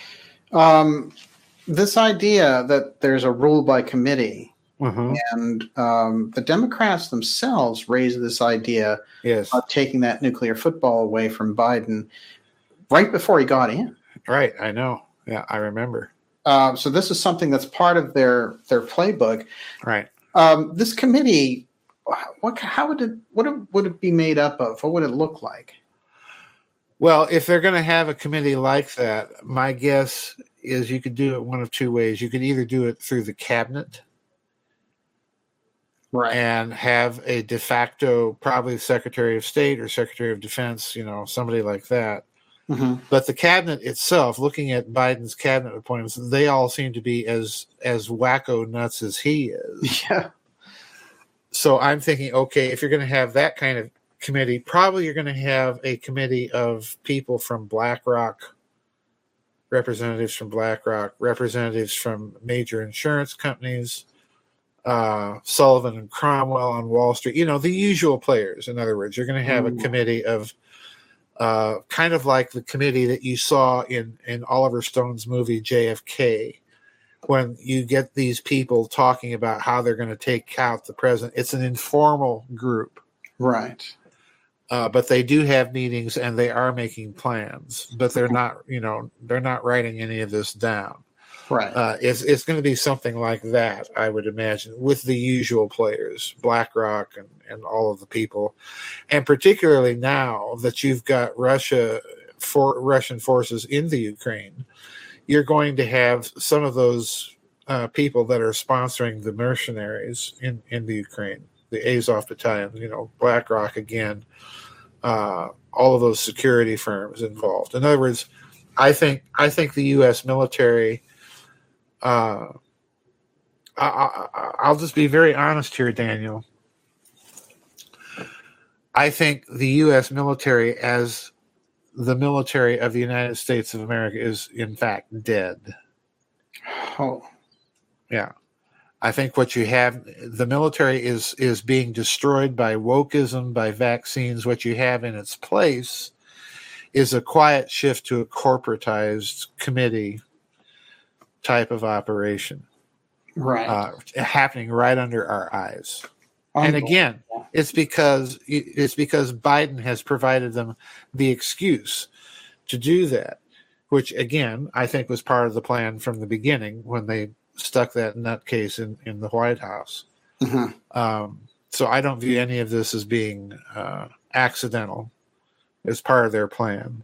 This idea that there's a rule by committee, and the Democrats themselves raised this idea of taking that nuclear football away from Biden right before he got in. Right, I know. Yeah, I remember. So this is something that's part of their playbook. Right. This committee, what would it be made up of? What would it look like? Well, if they're going to have a committee like that, my guess is you could do it one of two ways. You could either do it through the cabinet, and have a de facto, probably Secretary of State or Secretary of Defense, somebody like that. But the cabinet itself, looking at Biden's cabinet appointments, they all seem to be as wacko nuts as he is. Yeah. So I'm thinking, okay, if you're going to have that kind of committee, probably you're going to have a committee of people from BlackRock, representatives from BlackRock, representatives from major insurance companies, Sullivan and Cromwell on Wall Street, the usual players. In other words, you're going to have a committee of kind of like the committee that you saw in Oliver Stone's movie JFK, when you get these people talking about how they're going to take out the president. It's an informal group. Right. But they do have meetings and they are making plans, but they're not, they're not writing any of this down. Right. It's going to be something like that, I would imagine, with the usual players, BlackRock and all of the people. And particularly now that you've got Russian forces in the Ukraine, you're going to have some of those people that are sponsoring the mercenaries in the Ukraine, the Azov battalions, BlackRock again, all of those security firms involved. In other words, I think the U.S. military. I'll just be very honest here, Daniel. I think the U.S. military, as the military of the United States of America, is in fact dead. Oh, yeah. I think what you have, the military is being destroyed by wokeism, by vaccines. What you have in its place is a quiet shift to a corporatized committee type of operation, right, happening right under our eyes. And again, it's because Biden has provided them the excuse to do that, which again I think was part of the plan from the beginning when they stuck that nutcase in the White House. Mm-hmm. So I don't view any of this as being accidental. It's part of their plan.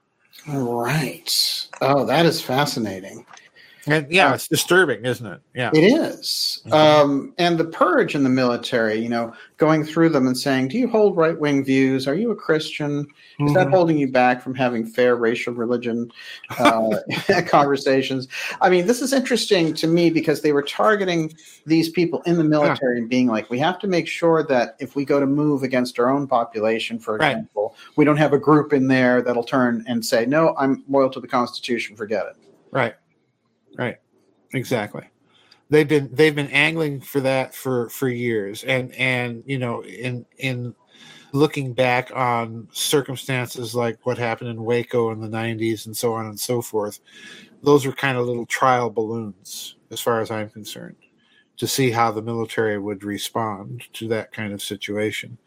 Right. Oh, that is fascinating. And yeah, it's disturbing, isn't it? Yeah, it is. Mm-hmm. And the purge in the military, going through them and saying, do you hold right-wing views? Are you a Christian? Is that holding you back from having fair racial religion conversations? I mean, this is interesting to me because they were targeting these people in the military and being like, we have to make sure that if we go to move against our own population, for example, we don't have a group in there that'll turn and say, no, I'm loyal to the Constitution, forget it. Right. Right, exactly. They've been angling for that for years, and in looking back on circumstances like what happened in Waco in the 90s and so on and so forth, those were kind of little trial balloons, as far as I'm concerned, to see how the military would respond to that kind of situation.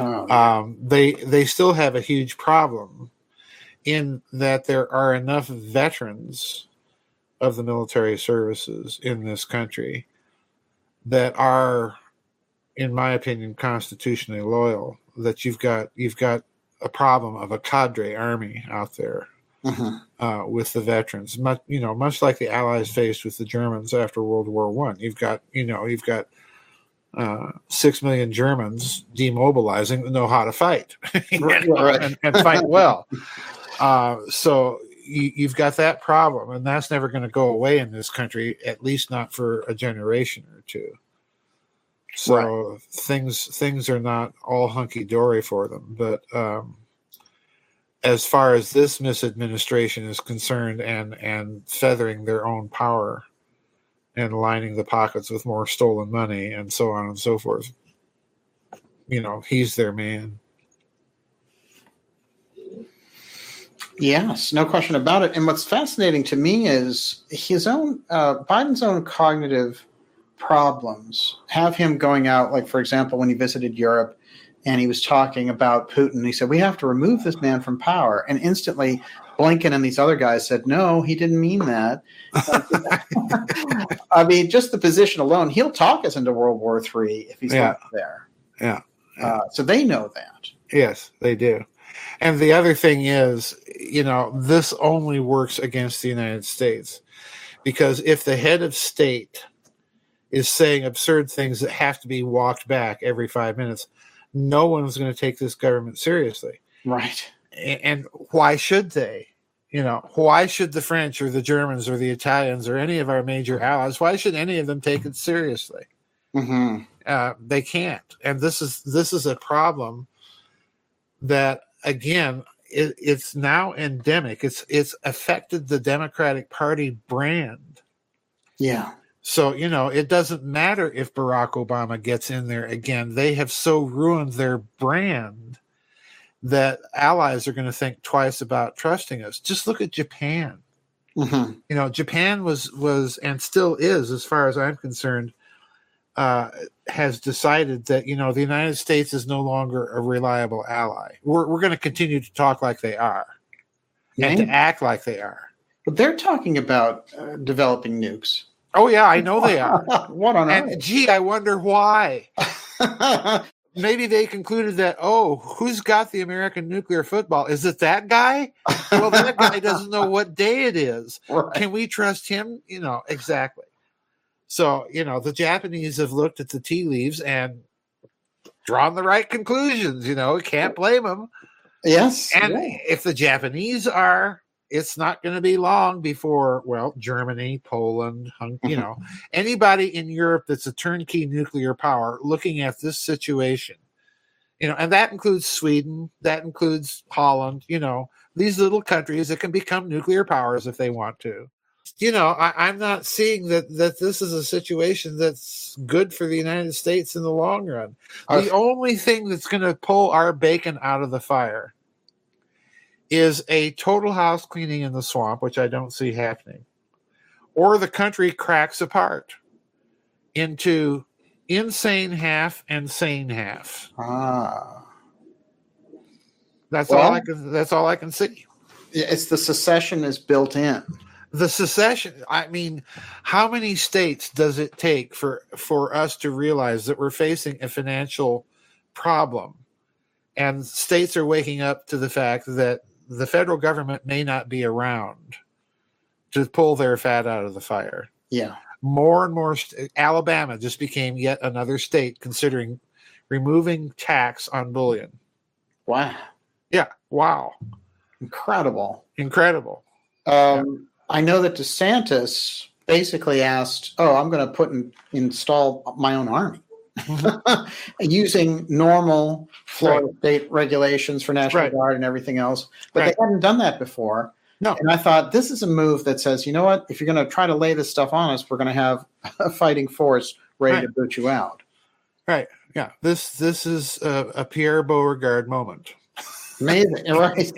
They still have a huge problem in that there are enough veterans of the military services in this country that are, in my opinion, constitutionally loyal, that you've got a problem of a cadre army out there with the veterans, much like the Allies faced with the Germans after World War I. You've got 6 million Germans demobilizing that know how to fight and fight well. So you've got that problem, and that's never going to go away in this country, at least not for a generation or two. So things are not all hunky-dory for them. But as far as this misadministration is concerned and feathering their own power and lining the pockets with more stolen money and so on and so forth, he's their man. Yes, no question about it. And what's fascinating to me is his own Biden's own cognitive problems have him going out, like, for example, when he visited Europe and he was talking about Putin, he said, we have to remove this man from power. And instantly Blinken and these other guys said, no, he didn't mean that. I mean, just the position alone, he'll talk us into World War III if he's not there. Yeah. So they know that. Yes, they do. And the other thing is, this only works against the United States, because if the head of state is saying absurd things that have to be walked back every 5 minutes, no one's going to take this government seriously. Right. And why should they? Why should the French or the Germans or the Italians or any of our major allies, why should any of them take it seriously? Mm-hmm. They can't. And this is a problem that, again, it's now endemic. It's affected the Democratic Party brand. Yeah. So, it doesn't matter if Barack Obama gets in there again. They have so ruined their brand that allies are going to think twice about trusting us. Just look at Japan. Mm-hmm. Japan was and still is, as far as I'm concerned, has decided that, the United States is no longer a reliable ally. We're going to continue to talk like they are and to act like they are. But they're talking about developing nukes. Oh, yeah, I know they are. What on earth? And, gee, I wonder why. Maybe they concluded that, who's got the American nuclear football? Is it that guy? Well, that guy doesn't know what day it is. Right. Can we trust him? Exactly. So, the Japanese have looked at the tea leaves and drawn the right conclusions. Can't blame them. Yes. And if the Japanese are, it's not going to be long before, Germany, Poland, anybody in Europe that's a turnkey nuclear power looking at this situation, and that includes Sweden, that includes Holland, these little countries that can become nuclear powers if they want to. I'm not seeing that this is a situation that's good for the United States in the long run. The only thing that's going to pull our bacon out of the fire is a total house cleaning in the swamp, which I don't see happening, or the country cracks apart into insane half and sane half. That's all I can see. It's the secession is built in. The secession, I mean, how many states does it take for us to realize that we're facing a financial problem, and states are waking up to the fact that the federal government may not be around to pull their fat out of the fire? Yeah. More and more, Alabama just became yet another state considering removing tax on bullion. Wow. Yeah. Wow. Incredible. Yeah. I know that DeSantis basically asked, I'm going to install my own army using normal Florida state regulations for National Guard and everything else. But they hadn't done that before. No. And I thought this is a move that says, you know what, if you're going to try to lay this stuff on us, we're going to have a fighting force ready to boot you out. Right. Yeah. This is a Pierre Beauregard moment. Amazing. Right.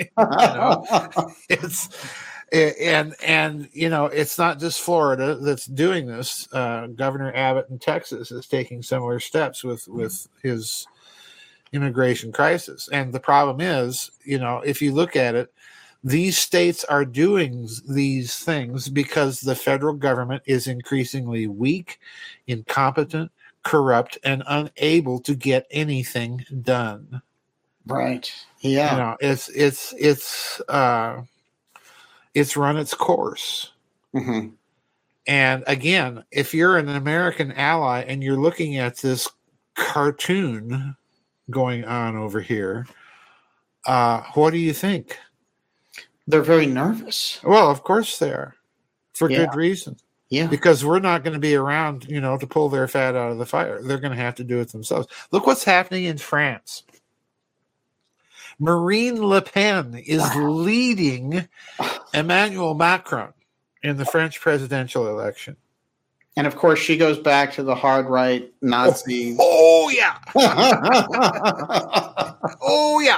It's not just Florida that's doing this. Governor Abbott in Texas is taking similar steps with his immigration crisis. And the problem is, if you look at it, these states are doing these things because the federal government is increasingly weak, incompetent, corrupt, and unable to get anything done. Right. Yeah. It's run its course. Mm-hmm. And again, if you're an American ally and you're looking at this cartoon going on over here, what do you think? They're very nervous. Well, of course they are, for good reason. Yeah. Because we're not going to be around, to pull their fat out of the fire. They're going to have to do it themselves. Look what's happening in France. Marine Le Pen is leading Emmanuel Macron in the French presidential election. And of course, she goes back to the hard right Nazi. Oh yeah. Oh yeah.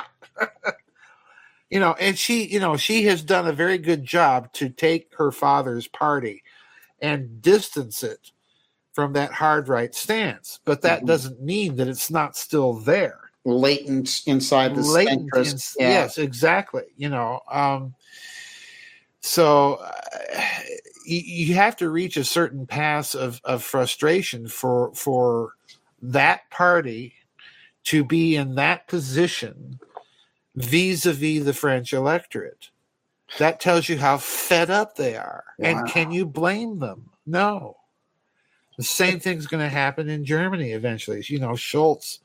And she has done a very good job to take her father's party and distance it from that hard right stance. But that doesn't mean that it's not still there. Latent inside the centrist. Yes, exactly. So you have to reach a certain pass of frustration for that party to be in that position vis-a-vis the French electorate. That tells you how fed up they are. Wow. And can you blame them? No. The same thing's going to happen in Germany eventually. Schultz,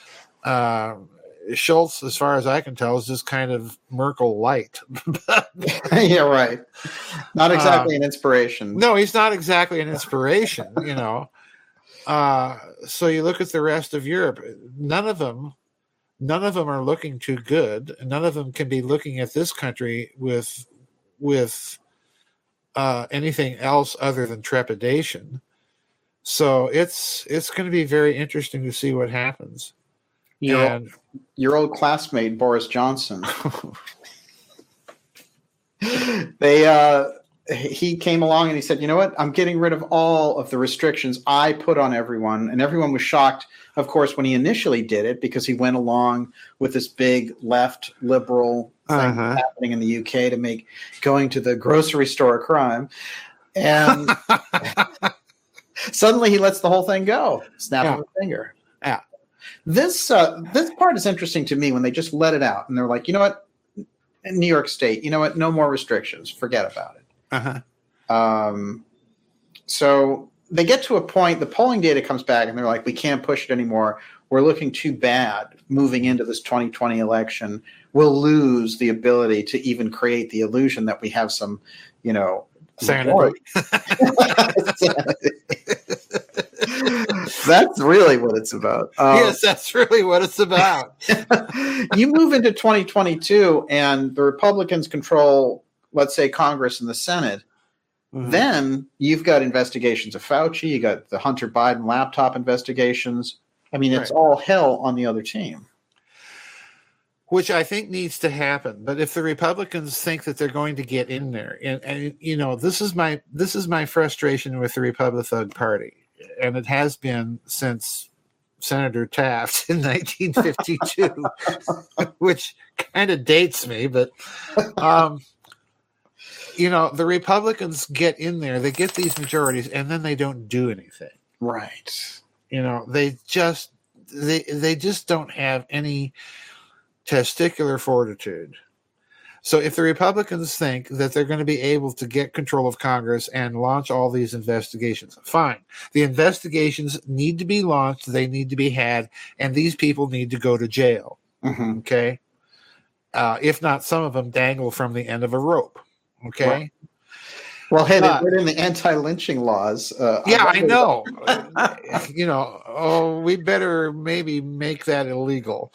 as far as I can tell, is just kind of Merkel light. Yeah, right. Not exactly an inspiration. No, he's not exactly an inspiration, So you look at the rest of Europe, none of them are looking too good. None of them can be looking at this country with anything else other than trepidation. So it's going to be very interesting to see what happens. Your old classmate Boris Johnson. He came along and he said, "You know what? I'm getting rid of all of the restrictions I put on everyone." And everyone was shocked, of course, when he initially did it, because he went along with this big left liberal thing happening in the UK to make going to the grocery store a crime. And suddenly he lets the whole thing go. Snap of a finger. Yeah. This part is interesting to me when they just let it out and they're like, you know what, in New York State, you know what, no more restrictions, forget about it. Uh-huh. So they get to a point, the polling data comes back, and they're like, we can't push it anymore. We're looking too bad moving into this 2020 election. We'll lose the ability to even create the illusion that we have some, sanity. That's really what it's about. Yes, that's really what it's about. You move into 2022 and the Republicans control, let's say, Congress and the Senate. Mm-hmm. Then you've got investigations of Fauci. You got the Hunter Biden laptop investigations. I mean, it's all hell on the other team. Which I think needs to happen. But if the Republicans think that they're going to get in there, and this is my frustration with the Republican Party, and it has been since Senator Taft in 1952, which kind of dates me, but the Republicans get in there, they get these majorities, and then they don't do anything. Right. They just don't have any testicular fortitude. So if the Republicans think that they're going to be able to get control of Congress and launch all these investigations, fine. The investigations need to be launched, they need to be had, and these people need to go to jail. Mm-hmm. Okay? If not, some of them dangle from the end of a rope. Okay? Right. Well, hey, they put in the anti-lynching laws. I know. We better maybe make that illegal.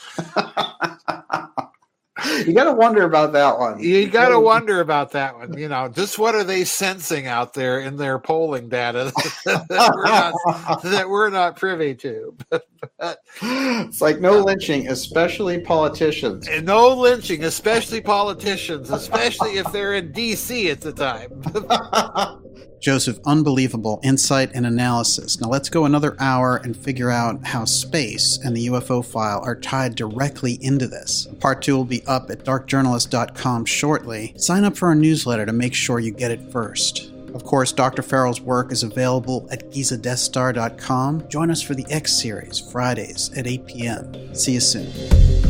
You got to wonder about that one. You got to wonder about that one. Just what are they sensing out there in their polling data that we're not privy to? It's like no lynching, especially politicians. And no lynching, especially politicians, especially if they're in D.C. at the time. Joseph, unbelievable insight and analysis. Now let's go another hour and figure out how space and the UFO file are tied directly into this. Part 2 will be up at darkjournalist.com shortly. Sign up for our newsletter to make sure you get it first. Of course, Dr. Farrell's work is available at GizaDeathStar.com. Join us for the X series, Fridays at 8 p.m. See you soon.